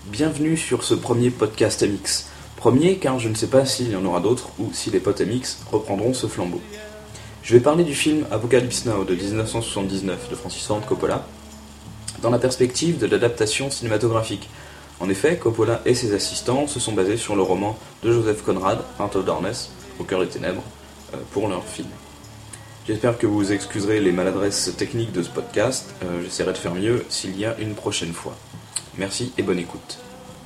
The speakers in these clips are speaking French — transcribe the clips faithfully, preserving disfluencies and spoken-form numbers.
Bienvenue sur ce premier podcast M X. Premier car je ne sais pas s'il y en aura d'autres ou si les potes M X reprendront ce flambeau. Je vais parler du film Apocalypse Now de dix-neuf cent soixante-dix-neuf de Francis Ford Coppola dans la perspective de l'adaptation cinématographique. En effet, Coppola et ses assistants se sont basés sur le roman de Joseph Conrad, Heart of Darkness, Au cœur des ténèbres, pour leur film. J'espère que vous excuserez les maladresses techniques de ce podcast, euh, j'essaierai de faire mieux s'il y a une prochaine fois. Merci et bonne écoute.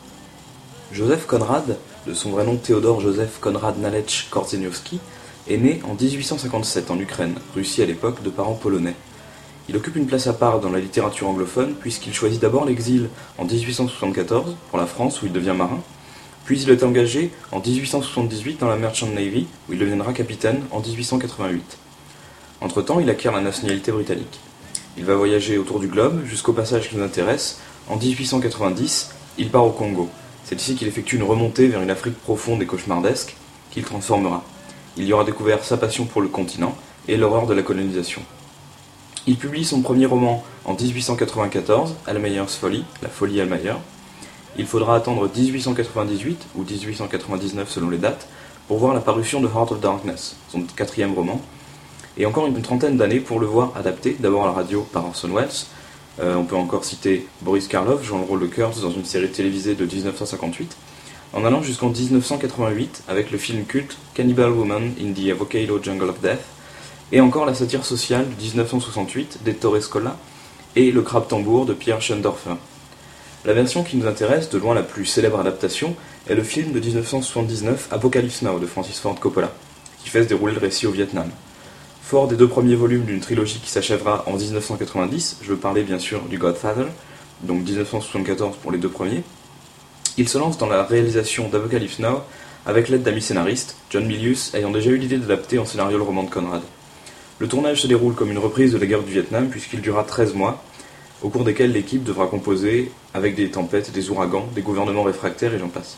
Joseph Conrad, de son vrai nom Théodore Joseph Konrad Nalech Korzeniowski, est né en dix-huit cent cinquante-sept en Ukraine, Russie à l'époque, de parents polonais. Il occupe une place à part dans la littérature anglophone puisqu'il choisit d'abord l'exil en dix-huit cent soixante-quatorze pour la France où il devient marin, puis il est engagé en dix-huit cent soixante-dix-huit dans la Merchant Navy où il deviendra capitaine en dix-huit cent quatre-vingt-huit. Entre-temps, il acquiert la nationalité britannique. Il va voyager autour du globe jusqu'au passage qui nous intéresse. En dix-huit cent quatre-vingt-dix, il part au Congo. C'est ici qu'il effectue une remontée vers une Afrique profonde et cauchemardesque qu'il transformera. Il y aura découvert sa passion pour le continent et l'horreur de la colonisation. Il publie son premier roman en dix-huit cent quatre-vingt-quatorze, Almayer's Folly, La folie Almayer. Il faudra attendre dix-huit cent quatre-vingt-dix-huit ou dix-huit cent quatre-vingt-dix-neuf selon les dates pour voir la parution de Heart of Darkness, son quatrième roman, et encore une trentaine d'années pour le voir adapté, d'abord à la radio par Orson Welles. Euh, on peut encore citer Boris Karloff jouant le rôle de Kurtz dans une série télévisée de dix-neuf cent cinquante-huit, en allant jusqu'en dix-neuf cent quatre-vingt-huit avec le film culte Cannibal Woman in the Avocado Jungle of Death, et encore la satire sociale de dix-neuf cent soixante-huit d'Ettore Scola et Le Crabe Tambour de Pierre Schoendorfer. La version qui nous intéresse, de loin la plus célèbre adaptation, est le film de dix-neuf cent soixante-dix-neuf Apocalypse Now de Francis Ford Coppola, qui fait se dérouler le récit au Vietnam. Fort des deux premiers volumes d'une trilogie qui s'achèvera en dix-neuf cent quatre-vingt-dix, je veux parler bien sûr du Godfather, donc dix-neuf cent soixante-quatorze pour les deux premiers, il se lance dans la réalisation d'Apocalypse Now avec l'aide d'amis scénaristes, John Milius ayant déjà eu l'idée d'adapter en scénario le roman de Conrad. Le tournage se déroule comme une reprise de la guerre du Vietnam puisqu'il durera treize mois, au cours desquels l'équipe devra composer avec des tempêtes, des ouragans, des gouvernements réfractaires et j'en passe.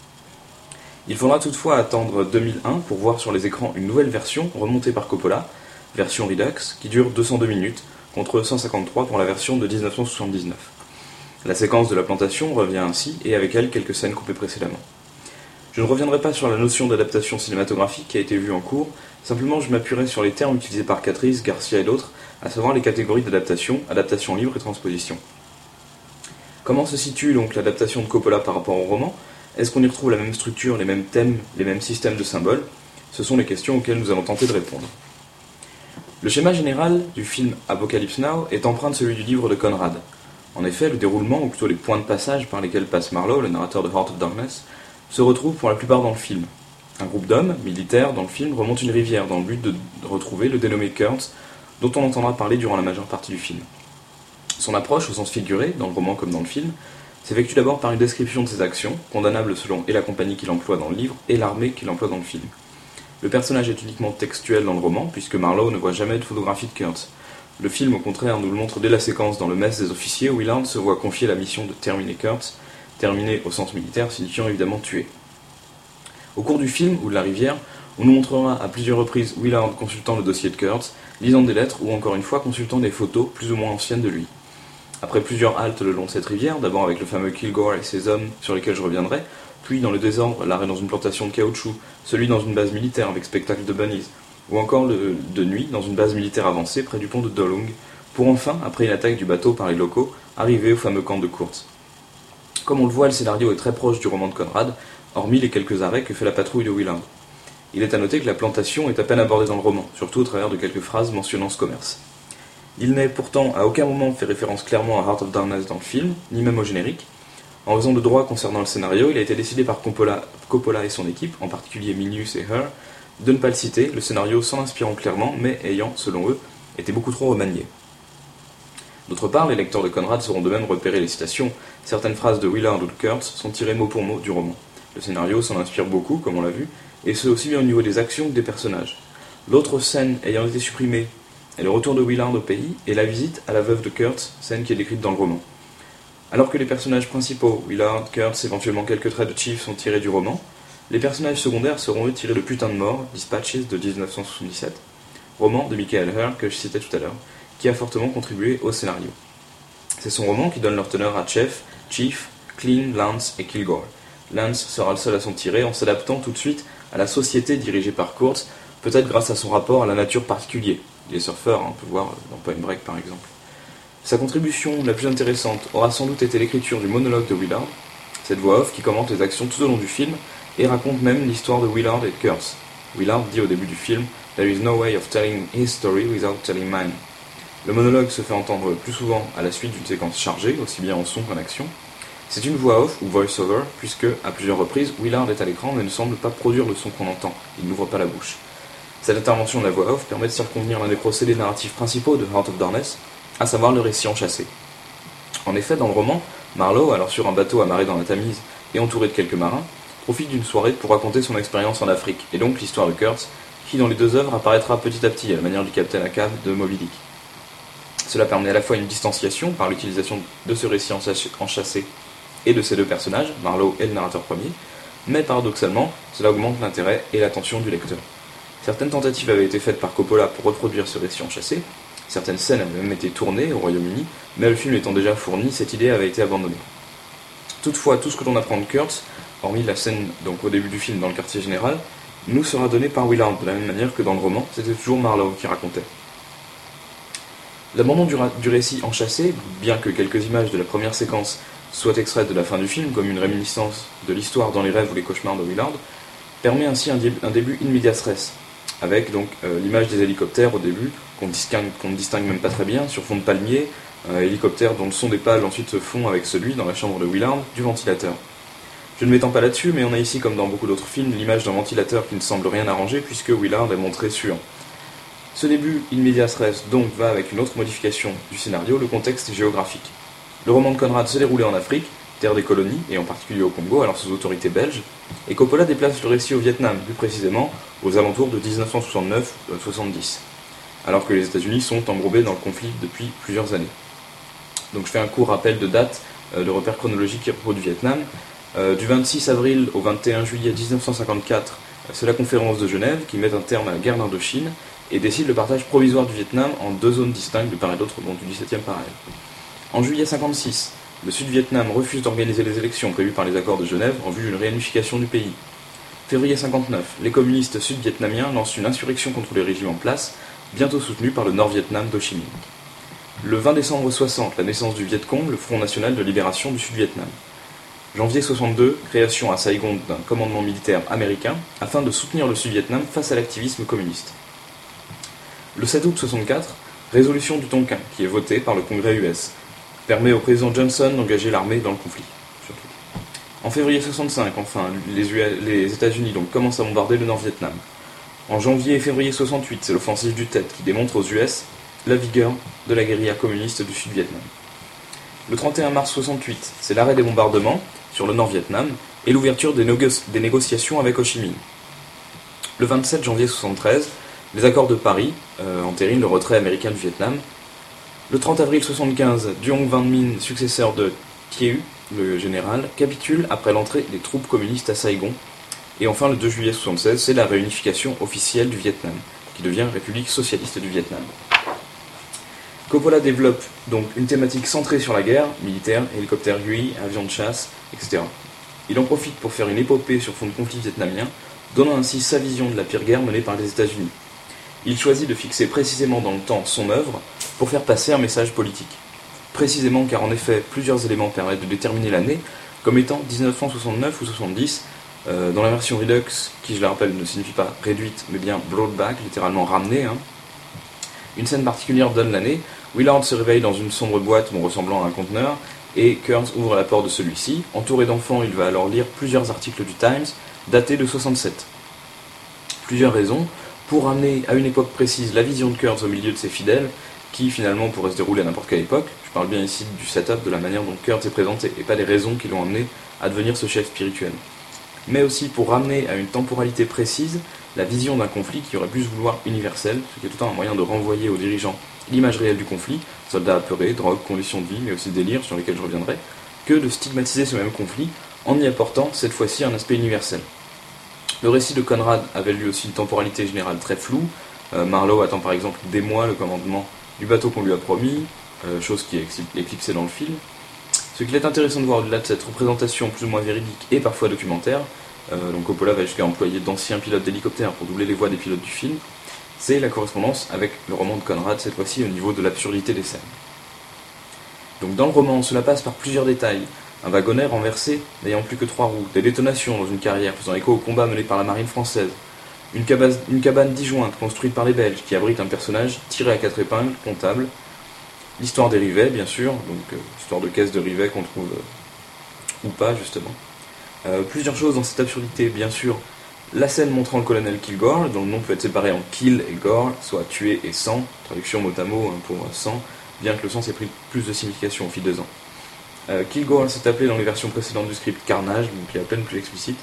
Il faudra toutefois attendre deux mille un pour voir sur les écrans une nouvelle version remontée par Coppola, version Redux, qui dure deux cent deux minutes, contre cent cinquante-trois pour la version de dix-neuf cent soixante-dix-neuf. La séquence de la plantation revient ainsi, et avec elle quelques scènes coupées précédemment. Je ne reviendrai pas sur la notion d'adaptation cinématographique qui a été vue en cours, simplement je m'appuierai sur les termes utilisés par Catrice, Garcia et d'autres, à savoir les catégories d'adaptation, adaptation libre et transposition. Comment se situe donc l'adaptation de Coppola par rapport au roman ? Est-ce qu'on y retrouve la même structure, les mêmes thèmes, les mêmes systèmes de symboles ? Ce sont les questions auxquelles nous allons tenter de répondre. Le schéma général du film Apocalypse Now est empreint de celui du livre de Conrad. En effet, le déroulement, ou plutôt les points de passage par lesquels passe Marlowe, le narrateur de Heart of Darkness, se retrouve pour la plupart dans le film. Un groupe d'hommes, militaires, dans le film, remonte une rivière dans le but de retrouver le dénommé Kurtz, dont on entendra parler durant la majeure partie du film. Son approche, au sens figuré, dans le roman comme dans le film, s'effectue d'abord par une description de ses actions, condamnables selon et la compagnie qu'il emploie dans le livre et l'armée qu'il emploie dans le film. Le personnage est uniquement textuel dans le roman, puisque Marlowe ne voit jamais de photographie de Kurtz. Le film, au contraire, nous le montre dès la séquence dans le mess des officiers où Willard se voit confier la mission de terminer Kurtz, terminer au sens militaire, signifiant évidemment tuer. Au cours du film, ou de la rivière, on nous montrera à plusieurs reprises Willard consultant le dossier de Kurtz, lisant des lettres ou encore une fois consultant des photos plus ou moins anciennes de lui. Après plusieurs haltes le long de cette rivière, d'abord avec le fameux Kilgore et ses hommes sur lesquels je reviendrai, puis dans le désordre, l'arrêt dans une plantation de caoutchouc, celui dans une base militaire avec spectacle de bunnies, ou encore le de nuit dans une base militaire avancée près du pont de Dolung, pour enfin, après une attaque du bateau par les locaux, arriver au fameux camp de Kurtz. Comme on le voit, le scénario est très proche du roman de Conrad, hormis les quelques arrêts que fait la patrouille de Willard. Il est à noter que la plantation est à peine abordée dans le roman, surtout au travers de quelques phrases mentionnant ce commerce. Il n'est pourtant à aucun moment fait référence clairement à Heart of Darkness dans le film, ni même au générique. En raison de droits concernant le scénario, il a été décidé par Coppola, Coppola et son équipe, en particulier Milius et Her, de ne pas le citer, le scénario s'en inspirant clairement, mais ayant, selon eux, été beaucoup trop remanié. D'autre part, les lecteurs de Conrad sauront de même repérer les citations. Certaines phrases de Willard ou de Kurtz sont tirées mot pour mot du roman. Le scénario s'en inspire beaucoup, comme on l'a vu, et ce aussi bien au niveau des actions que des personnages. L'autre scène ayant été supprimée est le retour de Willard au pays et la visite à la veuve de Kurtz, scène qui est décrite dans le roman. Alors que les personnages principaux, Willard, Kurtz, éventuellement quelques traits de Chief sont tirés du roman, les personnages secondaires seront eux tirés de Putain de mort, Dispatches de dix-neuf cent soixante-dix-sept, roman de Michael Herr que je citais tout à l'heure, qui a fortement contribué au scénario. C'est son roman qui donne leur teneur à Chef, Chief, Clean, Lance et Kilgore. Lance sera le seul à s'en tirer en s'adaptant tout de suite à la société dirigée par Kurtz, peut-être grâce à son rapport à la nature particulier. Il est surfeur, hein, on peut voir dans Point Break par exemple. Sa contribution la plus intéressante aura sans doute été l'écriture du monologue de Willard, cette voix off qui commente les actions tout au long du film et raconte même l'histoire de Willard et de Kurtz. Willard dit au début du film « There is no way of telling his story without telling mine ». Le monologue se fait entendre le plus souvent à la suite d'une séquence chargée, aussi bien en son qu'en action. C'est une voix off ou voice-over, puisque, à plusieurs reprises, Willard est à l'écran mais ne semble pas produire le son qu'on entend, il n'ouvre pas la bouche. Cette intervention de la voix off permet de circonvenir l'un des procédés narratifs principaux de Heart of Darkness, à savoir le récit enchâssé. En effet, dans le roman, Marlowe, alors sur un bateau amarré dans la Tamise et entouré de quelques marins, profite d'une soirée pour raconter son expérience en Afrique, et donc l'histoire de Kurtz, qui dans les deux œuvres apparaîtra petit à petit à la manière du Capitaine Ahab de Moby Dick. Cela permet à la fois une distanciation par l'utilisation de ce récit enchâssé et de ces deux personnages, Marlowe et le narrateur premier, mais paradoxalement, cela augmente l'intérêt et l'attention du lecteur. Certaines tentatives avaient été faites par Coppola pour reproduire ce récit enchâssé, certaines scènes avaient même été tournées au Royaume-Uni, mais le film étant déjà fourni, cette idée avait été abandonnée. Toutefois, tout ce que l'on apprend de Kurtz, hormis la scène donc au début du film dans le quartier général, nous sera donné par Willard, de la même manière que dans le roman, c'était toujours Marlowe qui racontait. L'abandon du, du récit enchâssé, bien que quelques images de la première séquence soient extraites de la fin du film, comme une réminiscence de l'histoire dans les rêves ou les cauchemars de Willard, permet ainsi un, un début in medias res, avec donc euh, l'image des hélicoptères au début, qu'on distingue, qu'on ne distingue même pas très bien, sur fond de palmier, euh, hélicoptère dont le son des pales ensuite se fond avec celui, dans la chambre de Willard, du ventilateur. Je ne m'étends pas là-dessus, mais on a ici, comme dans beaucoup d'autres films, l'image d'un ventilateur qui ne semble rien arranger, puisque Willard est montré sur. Ce début in medias res donc va avec une autre modification du scénario, le contexte géographique. Le roman de Conrad se déroulait en Afrique, terre des colonies, et en particulier au Congo, alors sous autorité belge, et Coppola déplace le récit au Vietnam, plus précisément aux alentours de dix-neuf cent soixante-neuf soixante-dix, alors que les États-Unis sont embourbés dans le conflit depuis plusieurs années. Donc je fais un court rappel de date, euh, de repères chronologiques à propos du Vietnam. Euh, du vingt-six avril au vingt et un juillet mille neuf cent cinquante-quatre, euh, c'est la conférence de Genève qui met un terme à la guerre d'Indochine et décide le partage provisoire du Vietnam en deux zones distinctes de part et d'autre du dix-septième parallèle. En juillet cinquante-six, le Sud-Vietnam refuse d'organiser les élections prévues par les accords de Genève en vue d'une réunification du pays. Février cinquante-neuf, les communistes sud-vietnamiens lancent une insurrection contre les régimes en place, bientôt soutenue par le Nord-Vietnam d'Ho Chi Minh. Le vingt décembre soixante, la naissance du Viet Cong, le Front National de Libération du Sud-Vietnam. Janvier soixante-deux, création à Saigon d'un commandement militaire américain afin de soutenir le Sud-Vietnam face à l'activisme communiste. Le sept août soixante-quatre, résolution du Tonkin, qui est votée par le Congrès U S, permet au président Johnson d'engager l'armée dans le conflit. Surtout. En février soixante-cinq, enfin, les, les États-Unis donc commencent à bombarder le Nord-Vietnam. En janvier et février soixante-huit, c'est l'offensive du Tet qui démontre aux U S la vigueur de la guérilla communiste du Sud-Vietnam. Le trente et un mars soixante-huit, c'est l'arrêt des bombardements sur le Nord-Vietnam et l'ouverture des, négo- des négociations avec Ho Chi Minh. Le vingt-sept janvier soixante-treize, les accords de Paris euh, entérinent le retrait américain du Vietnam. Le trente avril soixante-quinze, Duong Van Minh, successeur de Thieu, le général, capitule après l'entrée des troupes communistes à Saigon. Et enfin, le deux juillet soixante-seize, c'est la réunification officielle du Vietnam, qui devient République socialiste du Vietnam. Coppola développe donc une thématique centrée sur la guerre, militaire, hélicoptères Huey, avions de chasse, et cetera. Il en profite pour faire une épopée sur fond de conflit vietnamien, donnant ainsi sa vision de la pire guerre menée par les États-Unis. Il choisit de fixer précisément dans le temps son œuvre pour faire passer un message politique. Précisément car en effet, plusieurs éléments permettent de déterminer l'année comme étant dix-neuf cent soixante-neuf ou soixante-dix, euh, dans la version Redux, qui je le rappelle ne signifie pas réduite, mais bien brought back, littéralement ramenée. Hein. Une scène particulière donne l'année. Willard se réveille dans une sombre boîte bon, ressemblant à un conteneur, et Kurtz ouvre la porte de celui-ci. Entouré d'enfants, il va alors lire plusieurs articles du Times, datés de soixante-sept. Plusieurs raisons, pour ramener à une époque précise la vision de Kurtz au milieu de ses fidèles, qui finalement pourrait se dérouler à n'importe quelle époque. Je parle bien ici du setup, de la manière dont Kurtz est présenté, et pas des raisons qui l'ont amené à devenir ce chef spirituel. Mais aussi pour ramener à une temporalité précise la vision d'un conflit qui aurait pu se vouloir universel, ce qui est tout un moyen de renvoyer aux dirigeants l'image réelle du conflit, soldats apeurés, drogue, conditions de vie, mais aussi délire, sur lesquels je reviendrai, que de stigmatiser ce même conflit en y apportant cette fois-ci un aspect universel. Le récit de Conrad avait lui aussi une temporalité générale très floue. Euh, Marlowe attend par exemple des mois le commandement du bateau qu'on lui a promis, euh, chose qui est éclipsée dans le film. Ce qu'il est intéressant de voir au-delà de cette représentation plus ou moins véridique et parfois documentaire, euh, donc Coppola va jusqu'à employer d'anciens pilotes d'hélicoptères pour doubler les voix des pilotes du film, c'est la correspondance avec le roman de Conrad, cette fois-ci au niveau de l'absurdité des scènes. Donc dans le roman, cela passe par plusieurs détails. Un wagonnet renversé, n'ayant plus que trois roues, des détonations dans une carrière faisant écho au combat mené par la marine française, une cabane, une cabane disjointe construite par les Belges qui abrite un personnage tiré à quatre épingles, comptable, l'histoire des rivets, bien sûr, donc euh, histoire de caisse de rivets qu'on trouve, euh, ou pas justement. Euh, plusieurs choses dans cette absurdité, bien sûr. La scène montrant le colonel Kilgore, dont le nom peut être séparé en kill et gore, soit tué et sang, traduction mot à mot hein, pour euh, sang, bien que le sens ait pris plus de signification au fil des ans. Euh, Kilgore s'est appelé dans les versions précédentes du script Carnage, donc il est à peine plus explicite.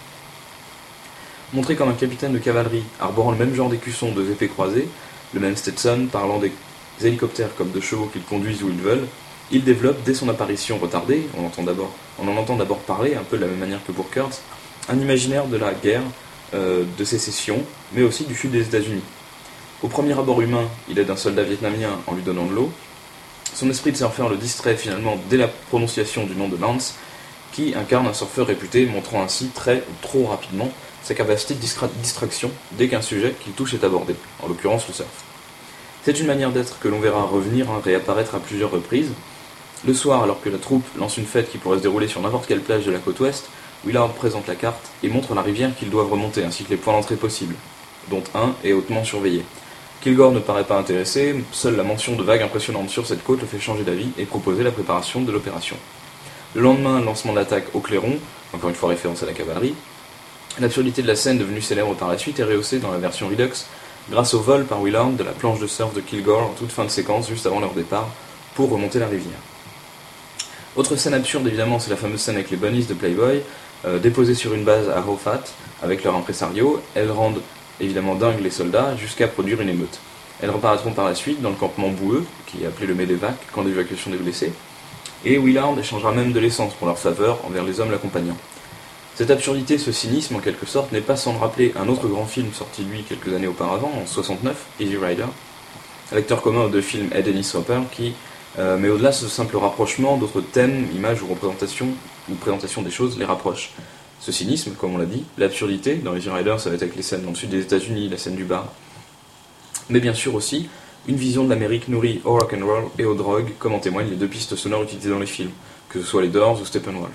Montré comme un capitaine de cavalerie, arborant le même genre d'écusson, deux épées croisées, le même Stetson, parlant des hélicoptères comme de chevaux qu'ils conduisent où ils veulent, il développe, dès son apparition retardée, on, entend d'abord, on en entend d'abord parler, un peu de la même manière que pour Kurtz, un imaginaire de la guerre, euh, de sécession, mais aussi du sud des États-Unis. Au premier abord humain, il aide un soldat vietnamien en lui donnant de l'eau. Son esprit de surfeur le distrait finalement dès la prononciation du nom de Lance, qui incarne un surfeur réputé, montrant ainsi très ou trop rapidement sa capacité de distra- distraction dès qu'un sujet qu'il touche est abordé, en l'occurrence le surf. C'est une manière d'être que l'on verra revenir, hein, réapparaître à plusieurs reprises. Le soir, alors que la troupe lance une fête qui pourrait se dérouler sur n'importe quelle plage de la côte ouest, Willard présente la carte et montre la rivière qu'ils doivent remonter, ainsi que les points d'entrée possibles, dont un est hautement surveillé. Kilgore ne paraît pas intéressé, seule la mention de vagues impressionnantes sur cette côte le fait changer d'avis et proposer la préparation de l'opération. Le lendemain, lancement de l'attaque au clairon, encore une fois référence à la cavalerie. L'absurdité de la scène devenue célèbre par la suite est rehaussée dans la version Redux grâce au vol par Willard de la planche de surf de Kilgore en toute fin de séquence juste avant leur départ pour remonter la rivière. Autre scène absurde évidemment, c'est la fameuse scène avec les bunnies de Playboy, euh, déposées sur une base à Hofat avec leur impresario. Elles rendent évidemment dingues les soldats jusqu'à produire une émeute. Elles reparaîtront par la suite dans le campement boueux, qui est appelé le Medevac, camp d'évacuation des blessés, et Willard échangera même de l'essence pour leur faveur envers les hommes l'accompagnant. Cette absurdité, ce cynisme en quelque sorte, n'est pas sans rappeler un autre grand film sorti lui quelques années auparavant, en soixante-neuf, Easy Rider, l'acteur commun aux deux films Ed et Dennis Hopper, qui euh, mais au-delà de ce simple rapprochement, d'autres thèmes, images ou représentations, ou présentation des choses les rapprochent. Ce cynisme, comme on l'a dit, l'absurdité, dans Easy Rider ça va être avec les scènes dans le sud des États-Unis, la scène du bar, mais bien sûr aussi une vision de l'Amérique nourrie au rock'n'roll et aux drogues, comme en témoignent les deux pistes sonores utilisées dans les films, que ce soit les Doors ou Steppenwolf.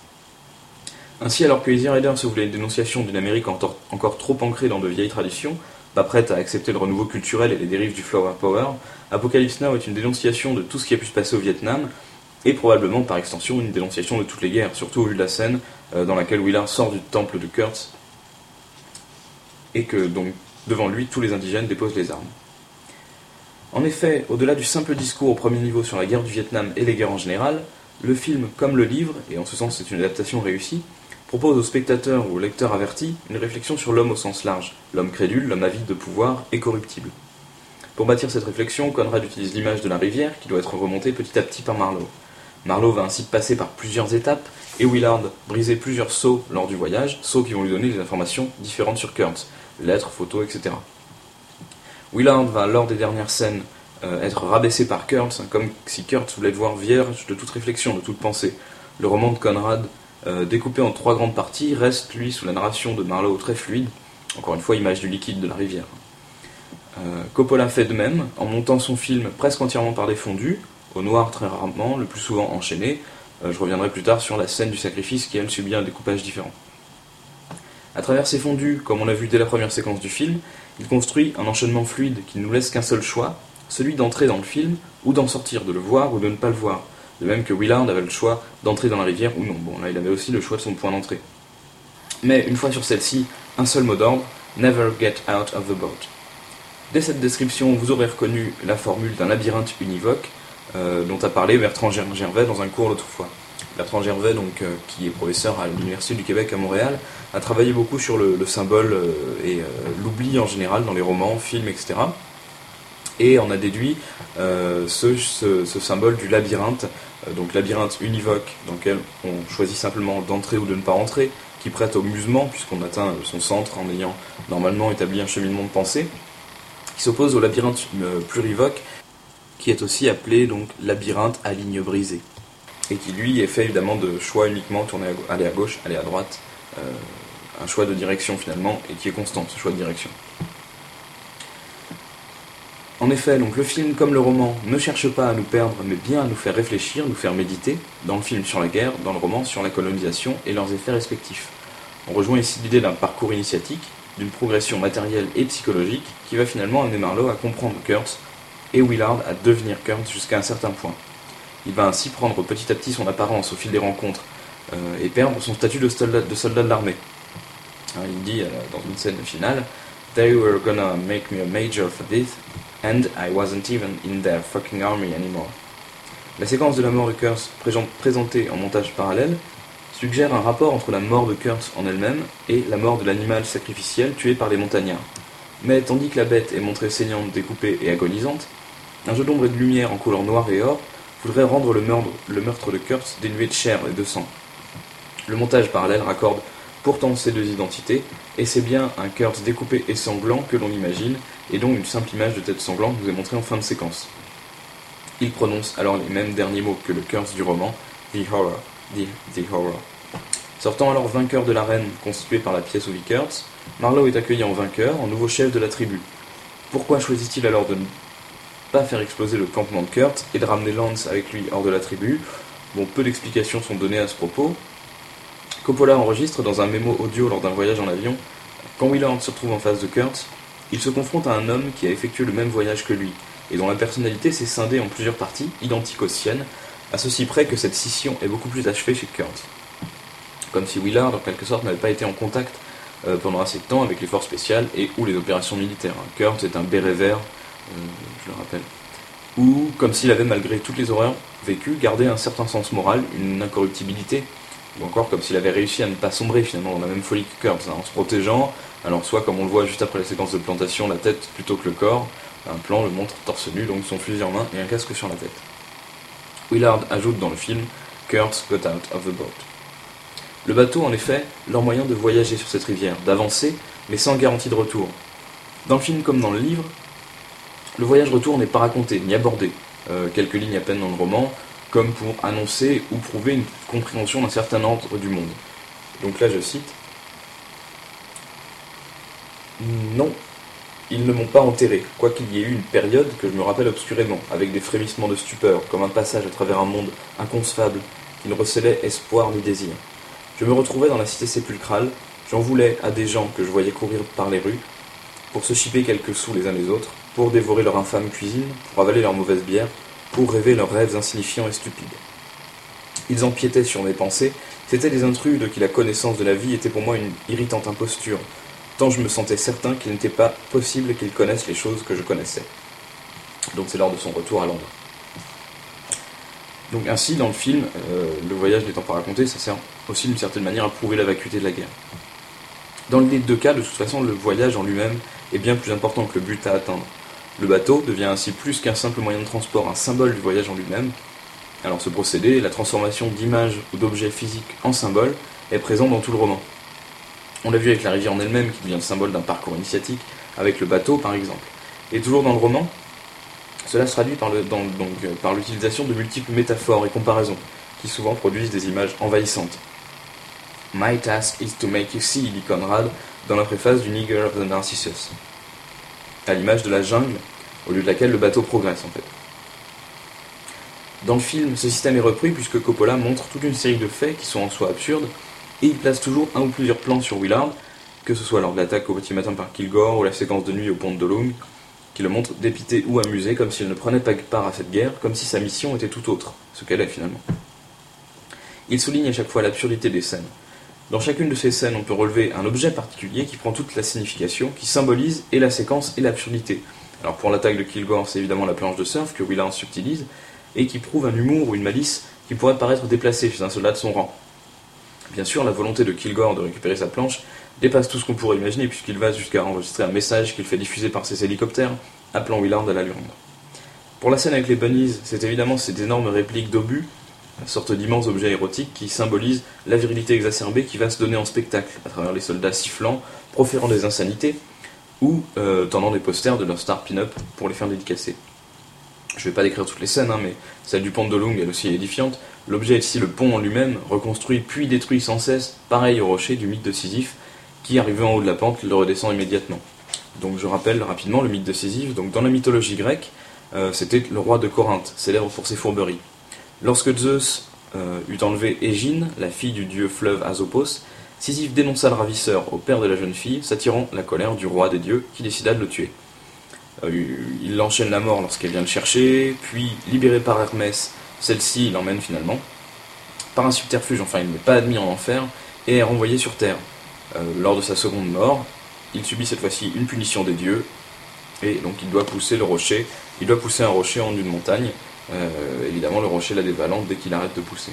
Ainsi, alors que Easy Rider se voulait une dénonciation d'une Amérique encore trop ancrée dans de vieilles traditions, pas prête à accepter le renouveau culturel et les dérives du flower power, Apocalypse Now est une dénonciation de tout ce qui a pu se passer au Vietnam, et probablement par extension une dénonciation de toutes les guerres, surtout au vu de la scène euh, dans laquelle Willard sort du temple de Kurtz, et que donc devant lui tous les indigènes déposent les armes. En effet, au-delà du simple discours au premier niveau sur la guerre du Vietnam et les guerres en général, le film, comme le livre, et en ce sens c'est une adaptation réussie, propose au spectateur ou au lecteur averti une réflexion sur l'homme au sens large, l'homme crédule, l'homme avide de pouvoir et corruptible. Pour bâtir cette réflexion, Conrad utilise l'image de la rivière qui doit être remontée petit à petit par Marlowe. Marlowe va ainsi passer par plusieurs étapes et Willard briser plusieurs sceaux lors du voyage, sceaux qui vont lui donner des informations différentes sur Kurtz, lettres, photos, et cetera. Willard va, lors des dernières scènes, euh, être rabaissé par Kurtz, comme si Kurtz voulait le voir vierge de toute réflexion, de toute pensée. Le roman de Conrad, euh, découpé en trois grandes parties, reste, lui, sous la narration de Marlowe très fluide, encore une fois, image du liquide de la rivière. Euh, Coppola fait de même, en montant son film presque entièrement par des fondus, au noir très rarement, le plus souvent enchaîné. Euh, je reviendrai plus tard sur la scène du sacrifice qui, elle, subit un découpage différent. À travers ces fondus, comme on l'a vu dès la première séquence du film, il construit un enchaînement fluide qui ne nous laisse qu'un seul choix, celui d'entrer dans le film ou d'en sortir, de le voir ou de ne pas le voir. De même que Willard avait le choix d'entrer dans la rivière ou non. Bon, là, il avait aussi le choix de son point d'entrée. Mais une fois sur celle-ci, un seul mot d'ordre, never get out of the boat. Dès cette description, vous aurez reconnu la formule d'un labyrinthe univoque euh, dont a parlé Bertrand Gervais dans un cours l'autre fois. Bertrand Gervais, donc, euh, qui est professeur à l'Université du Québec à Montréal, a travaillé beaucoup sur le, le symbole euh, et euh, l'oubli en général dans les romans, films, et cetera. Et on a déduit euh, ce, ce, ce symbole du labyrinthe, euh, donc labyrinthe univoque, dans lequel on choisit simplement d'entrer ou de ne pas entrer, qui prête au musement, puisqu'on atteint son centre en ayant normalement établi un cheminement de pensée, qui s'oppose au labyrinthe plurivoque, qui est aussi appelé donc labyrinthe à ligne brisée. et qui lui est fait évidemment de choix uniquement tourner à go- aller à gauche, aller à droite, euh, un choix de direction finalement, et qui est constant ce choix de direction. En effet, donc le film, comme le roman, ne cherche pas à nous perdre, mais bien à nous faire réfléchir, nous faire méditer, dans le film sur la guerre, dans le roman sur la colonisation et leurs effets respectifs. On rejoint ici l'idée d'un parcours initiatique, d'une progression matérielle et psychologique, qui va finalement amener Marlowe à comprendre Kurtz, et Willard à devenir Kurtz jusqu'à un certain point. Il va ainsi prendre petit à petit son apparence au fil des rencontres, euh, et perdre son statut de soldat de, soldat de l'armée. Hein, il dit euh, dans une scène finale, « They were gonna make me a major for this, and I wasn't even in their fucking army anymore. » La séquence de la mort de Kurtz, présentée en montage parallèle, suggère un rapport entre la mort de Kurtz en elle-même et la mort de l'animal sacrificiel tué par les montagnards. Mais tandis que la bête est montrée saignante, découpée et agonisante, un jeu d'ombre et de lumière en couleur noire et or voudrait rendre le meurtre, le meurtre de Kurtz dénué de chair et de sang. Le montage parallèle raccorde pourtant ces deux identités, et c'est bien un Kurtz découpé et sanglant que l'on imagine, et dont une simple image de tête sanglante nous est montrée en fin de séquence. Il prononce alors les mêmes derniers mots que le Kurtz du roman, The Horror, The, the Horror. Sortant alors vainqueur de l'arène constituée par la pièce Uwe Kurtz, Marlowe est accueilli en vainqueur, en nouveau chef de la tribu. Pourquoi choisit-il alors de ne pas faire exploser le campement de Kurtz et de ramener Lance avec lui hors de la tribu? Bon, peu d'explications sont données à ce propos. Coppola enregistre dans un mémo audio lors d'un voyage en avion, quand Willard se retrouve en face de Kurtz, il se confronte à un homme qui a effectué le même voyage que lui, et dont la personnalité s'est scindée en plusieurs parties, identiques aux siennes, à ceci près que cette scission est beaucoup plus achevée chez Kurtz. Comme si Willard, en quelque sorte, n'avait pas été en contact euh, pendant assez de temps avec les forces spéciales et ou les opérations militaires. Kurtz est un béret vert, euh, je le rappelle. Ou comme s'il avait, malgré toutes les horreurs vécues, gardé un certain sens moral, une incorruptibilité, ou encore comme s'il avait réussi à ne pas sombrer finalement dans la même folie que Kurtz, hein, en se protégeant, alors soit comme on le voit juste après la séquence de plantation, la tête plutôt que le corps, un plan le montre torse nu, donc son fusil en main et un casque sur la tête. Willard ajoute dans le film « Kurtz got out of the boat ». Le bateau, en effet, leur moyen de voyager sur cette rivière, d'avancer, mais sans garantie de retour. Dans le film comme dans le livre, le voyage retour n'est pas raconté, ni abordé, euh, quelques lignes à peine dans le roman, comme pour annoncer ou prouver une compréhension d'un certain ordre du monde. Donc là je cite, « Non, ils ne m'ont pas enterré, quoiqu'il y ait eu une période que je me rappelle obscurément, avec des frémissements de stupeur, comme un passage à travers un monde inconcevable, qui ne recelait espoir ni désir. Je me retrouvais dans la cité sépulcrale, j'en voulais à des gens que je voyais courir par les rues, pour se chipper quelques sous les uns les autres, pour dévorer leur infâme cuisine, pour avaler leur mauvaise bière, pour rêver leurs rêves insignifiants et stupides. Ils empiétaient sur mes pensées, c'étaient des intrus de qui la connaissance de la vie était pour moi une irritante imposture, tant je me sentais certain qu'il n'était pas possible qu'ils connaissent les choses que je connaissais. » Donc c'est lors de son retour à Londres. Donc ainsi, dans le film, euh, le voyage n'étant pas raconté, ça sert aussi d'une certaine manière à prouver la vacuité de la guerre. Dans les deux cas, de toute façon, le voyage en lui-même est bien plus important que le but à atteindre. Le bateau devient ainsi plus qu'un simple moyen de transport, un symbole du voyage en lui-même. Alors ce procédé, la transformation d'images ou d'objets physiques en symboles, est présent dans tout le roman. On l'a vu avec la rivière en elle-même, qui devient le symbole d'un parcours initiatique, avec le bateau par exemple. Et toujours dans le roman, cela se traduit par, le, dans, donc, par l'utilisation de multiples métaphores et comparaisons, qui souvent produisent des images envahissantes. « My task is to make you see », dit Conrad dans la préface du Nigger of the Narcissus, à l'image de la jungle, au lieu de laquelle le bateau progresse en fait. Dans le film, ce système est repris puisque Coppola montre toute une série de faits qui sont en soi absurdes, et il place toujours un ou plusieurs plans sur Willard, que ce soit lors de l'attaque au petit matin par Kilgore ou la séquence de nuit au pont de Dolung, qui le montre dépité ou amusé, comme s'il ne prenait pas part à cette guerre, comme si sa mission était tout autre, ce qu'elle est finalement. Il souligne à chaque fois l'absurdité des scènes. Dans chacune de ces scènes, on peut relever un objet particulier qui prend toute la signification, qui symbolise et la séquence et l'absurdité. Alors pour l'attaque de Kilgore, c'est évidemment la planche de surf que Willard subtilise, et qui prouve un humour ou une malice qui pourrait paraître déplacée chez un soldat de son rang. Bien sûr, la volonté de Kilgore de récupérer sa planche dépasse tout ce qu'on pourrait imaginer, puisqu'il va jusqu'à enregistrer un message qu'il fait diffuser par ses hélicoptères, appelant Willard à la Londres. Pour la scène avec les bunnies, c'est évidemment ces énormes répliques d'obus, sorte d'immenses objets érotiques qui symbolisent la virilité exacerbée qui va se donner en spectacle, à travers les soldats sifflant, proférant des insanités, ou euh, tendant des posters de leurs stars pin-up pour les faire dédicacer. Je vais pas décrire toutes les scènes, hein, mais celle du pont de Dolung, elle aussi est édifiante. L'objet est ici le pont en lui-même, reconstruit puis détruit sans cesse, pareil au rocher du mythe de Sisyphe, qui, arrivé en haut de la pente, le redescend immédiatement. Donc je rappelle rapidement le mythe de Sisyphe. Donc dans la mythologie grecque, euh, c'était le roi de Corinthe, célèbre pour ses fourberies. Lorsque Zeus euh, eut enlevé Égine, la fille du dieu fleuve Asopos, Sisyphe dénonça le ravisseur au père de la jeune fille, s'attirant la colère du roi des dieux, qui décida de le tuer. Euh, il enchaîne la mort lorsqu'elle vient le chercher, puis, libéré par Hermès, celle-ci l'emmène finalement. Par un subterfuge, enfin il n'est pas admis en enfer, et est renvoyé sur terre. Euh, lors de sa seconde mort, il subit cette fois-ci une punition des dieux, et donc il doit pousser le rocher, il doit pousser un rocher en une montagne. Euh, évidemment, le rocher la dévalant dès qu'il arrête de pousser.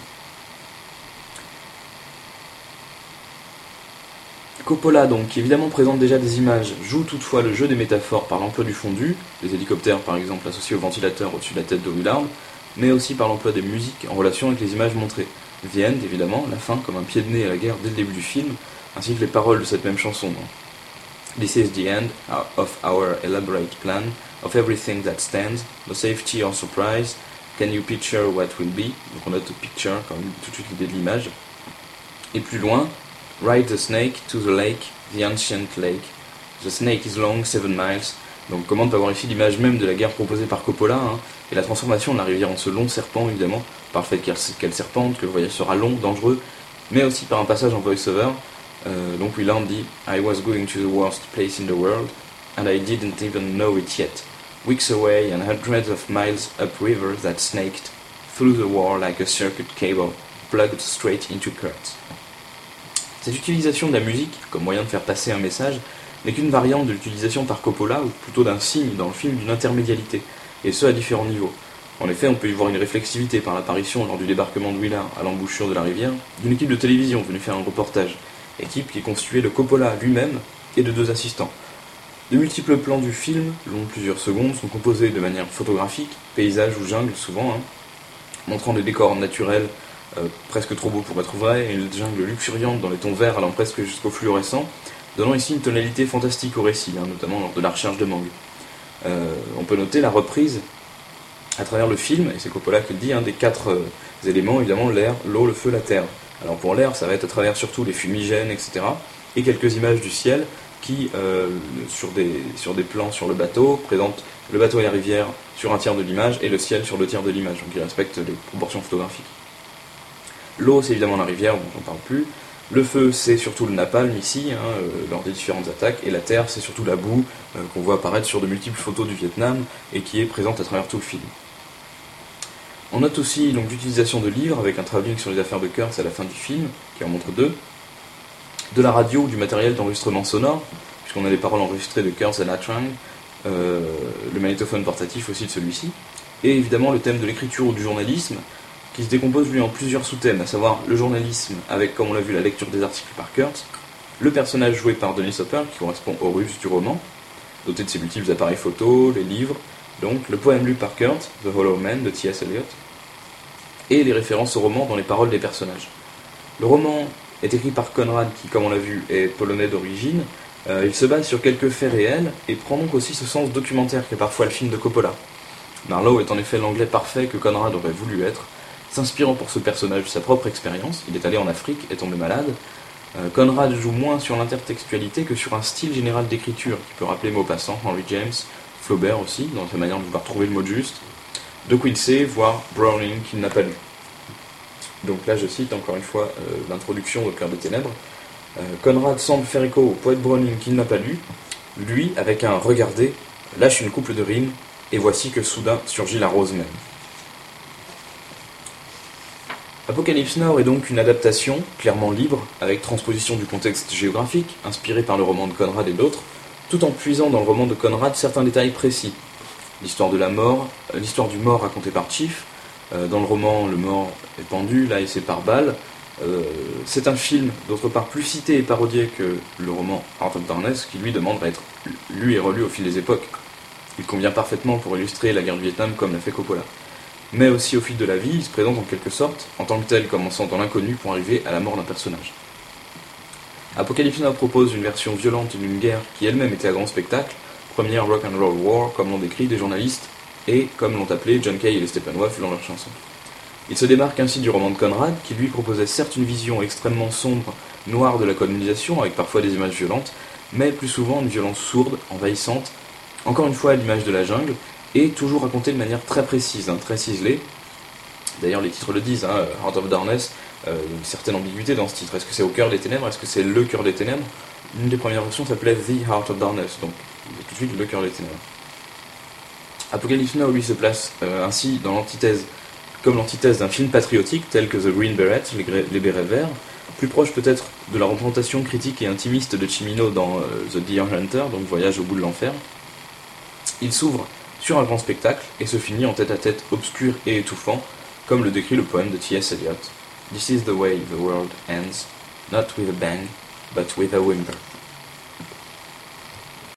Coppola, donc, qui évidemment présente déjà des images, joue toutefois le jeu des métaphores par l'emploi du fondu, les hélicoptères par exemple associés au ventilateur au-dessus de la tête de Willard, mais aussi par l'emploi des musiques en relation avec les images montrées. The End, évidemment, la fin comme un pied de nez à la guerre dès le début du film, ainsi que les paroles de cette même chanson. This is the end of our elaborate plan, of everything that stands, no safety or surprise, can you picture what will be? Donc on note picture, quand même tout de suite l'idée de l'image. Et plus loin, ride the snake to the lake, the ancient lake. The snake is long, seven miles. Donc comment ne pas voir ici l'image même de la guerre proposée par Coppola, hein, et la transformation de la rivière en ce long serpent, évidemment, par le fait qu'elle, qu'elle serpente, que le voyage sera long, dangereux, mais aussi par un passage en voice-over. Euh, donc Willard dit « I was going to the worst place in the world, and I didn't even know it yet. Weeks away and hundreds of miles upriver that snaked through the war like a circuit cable, plugged straight into Kurtz. » Cette utilisation de la musique comme moyen de faire passer un message n'est qu'une variante de l'utilisation par Coppola, ou plutôt d'un signe dans le film d'une intermédialité, et ce à différents niveaux. En effet, on peut y voir une réflexivité par l'apparition lors du débarquement de Willard à l'embouchure de la rivière d'une équipe de télévision venue faire un reportage, équipe qui est constituée de Coppola lui-même et de deux assistants. De multiples plans du film, longs plusieurs secondes, sont composés de manière photographique, paysage ou jungle souvent, hein, montrant des décors naturels euh, presque trop beaux pour être vrais, et une jungle luxuriante dans les tons verts allant presque jusqu'au fluorescent, donnant ici une tonalité fantastique au récit, hein, notamment lors de la recherche de mangue. Euh, on peut noter la reprise à travers le film, et c'est Coppola qui le dit, hein, des quatre euh, éléments, évidemment l'air, l'eau, le feu, la terre. Alors pour l'air, ça va être à travers surtout les fumigènes, et cetera, et quelques images du ciel qui, euh, sur, des, sur des plans sur le bateau, présentent le bateau et la rivière sur un tiers de l'image, et le ciel sur deux tiers de l'image, donc il respecte les proportions photographiques. L'eau, c'est évidemment la rivière, dont on ne parle plus. Le feu, c'est surtout le napalm ici, hein, euh, lors des différentes attaques, et la terre, c'est surtout la boue euh, qu'on voit apparaître sur de multiples photos du Vietnam, et qui est présente à travers tout le film. On note aussi donc l'utilisation de livres, avec un travelling sur les affaires de Kurtz à la fin du film, qui en montre deux, de la radio ou du matériel d'enregistrement sonore, puisqu'on a les paroles enregistrées de Kurtz et Natrang, euh, le magnétophone portatif aussi de celui-ci, et évidemment le thème de l'écriture ou du journalisme, qui se décompose lui en plusieurs sous-thèmes, à savoir le journalisme, avec, comme on l'a vu, la lecture des articles par Kurtz, le personnage joué par Dennis Hopper, qui correspond au russe du roman, doté de ses multiples appareils photos, les livres, donc le poème lu par Kurtz, The Hollow Man de T S Eliot, et les références au roman dans les paroles des personnages. Le roman est écrit par Conrad, qui, comme on l'a vu, est polonais d'origine. Euh, il se base sur quelques faits réels, et prend donc aussi ce sens documentaire qu'est parfois le film de Coppola. Marlowe est en effet l'anglais parfait que Conrad aurait voulu être, s'inspirant pour ce personnage de sa propre expérience. Il est allé en Afrique, est tombé malade. Euh, Conrad joue moins sur l'intertextualité que sur un style général d'écriture, qui peut rappeler Maupassant, Henry James, Flaubert aussi, dans sa manière de vouloir trouver le mot juste, de Quilcé, voire Browning, qu'il n'a pas lu. Donc là je cite encore une fois euh, l'introduction de Cœur de Ténèbres. Euh, Conrad semble faire écho au poète Browning qu'il n'a pas lu. Lui, avec un « regardez », lâche une couple de rimes, et voici que soudain surgit la rose même. Apocalypse Now est donc une adaptation, clairement libre, avec transposition du contexte géographique, inspirée par le roman de Conrad et d'autres, tout en puisant dans le roman de Conrad certains détails précis. L'histoire de la mort, euh, l'histoire du mort racontée par Chief, euh, dans le roman le mort est pendu, là et c'est par balle. Euh, c'est un film, d'autre part, plus cité et parodié que le roman Heart of Darkness, qui lui demande à être lu et relu au fil des époques. Il convient parfaitement pour illustrer la guerre du Vietnam comme l'a fait Coppola. Mais aussi au fil de la vie, il se présente en quelque sorte, en tant que tel commençant dans l'inconnu pour arriver à la mort d'un personnage. Apocalypse Now propose une version violente d'une guerre qui elle-même était à grand spectacle, première rock and roll war, comme l'ont décrit des journalistes et comme l'ont appelé John Cale et Steppenwolf dans leur chanson. Il se démarque ainsi du roman de Conrad, qui lui proposait certes une vision extrêmement sombre, noire de la colonisation, avec parfois des images violentes, mais plus souvent une violence sourde, envahissante, encore une fois à l'image de la jungle, et toujours racontée de manière très précise, hein, très ciselée. D'ailleurs les titres le disent, hein, Heart of Darkness, euh, une certaine ambiguïté dans ce titre. Est-ce que c'est au cœur des ténèbres? Est-ce que c'est le cœur des ténèbres? Une des premières versions s'appelait The Heart of Darkness, donc tout de suite le cœur des ténèbres. Apocalypse Now lui se place euh, ainsi dans l'antithèse, comme l'antithèse d'un film patriotique tel que The Green Beret, les, Gré- les bérets verts, plus proche peut-être de la représentation critique et intimiste de Cimino dans euh, The Deer Hunter, donc Voyage au bout de l'enfer. Il s'ouvre sur un grand spectacle et se finit en tête-à-tête obscur et étouffant, comme le décrit le poème de T S Eliot. This is the way the world ends, not with a bang, but with a whimper.